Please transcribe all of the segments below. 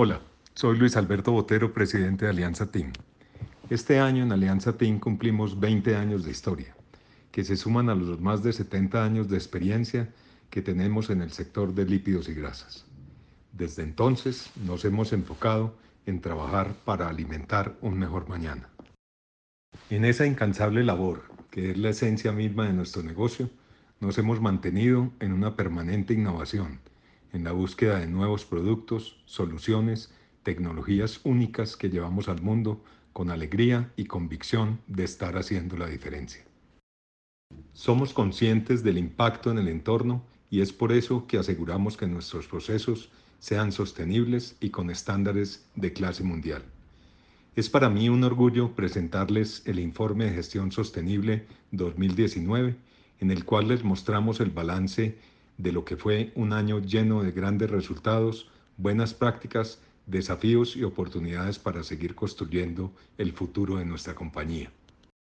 Hola, soy Luis Alberto Botero, presidente de Alianza Team. Este año en Alianza Team cumplimos 20 años de historia, que se suman a los más de 70 años de experiencia que tenemos en el sector de lípidos y grasas. Desde entonces nos hemos enfocado en trabajar para alimentar un mejor mañana. En esa incansable labor, que es la esencia misma de nuestro negocio, nos hemos mantenido en una permanente innovación, en la búsqueda de nuevos productos, soluciones, tecnologías únicas que llevamos al mundo con alegría y convicción de estar haciendo la diferencia. Somos conscientes del impacto en el entorno y es por eso que aseguramos que nuestros procesos sean sostenibles y con estándares de clase mundial. Es para mí un orgullo presentarles el Informe de Gestión Sostenible 2019, en el cual les mostramos el balance de lo que fue un año lleno de grandes resultados, buenas prácticas, desafíos y oportunidades para seguir construyendo el futuro de nuestra compañía.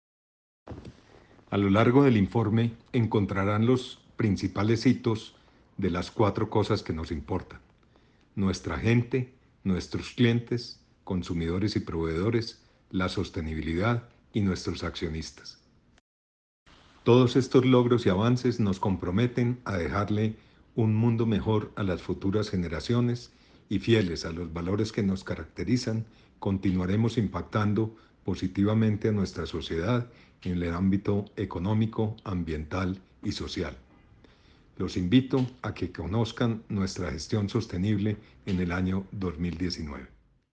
A lo largo del informe encontrarán los principales hitos de las 4 cosas que nos importan: nuestra gente, nuestros clientes, consumidores y proveedores, la sostenibilidad y nuestros accionistas. Todos estos logros y avances nos comprometen a dejarle un mundo mejor a las futuras generaciones y, fieles a los valores que nos caracterizan, continuaremos impactando positivamente a nuestra sociedad en el ámbito económico, ambiental y social. Los invito a que conozcan nuestra gestión sostenible en el año 2019.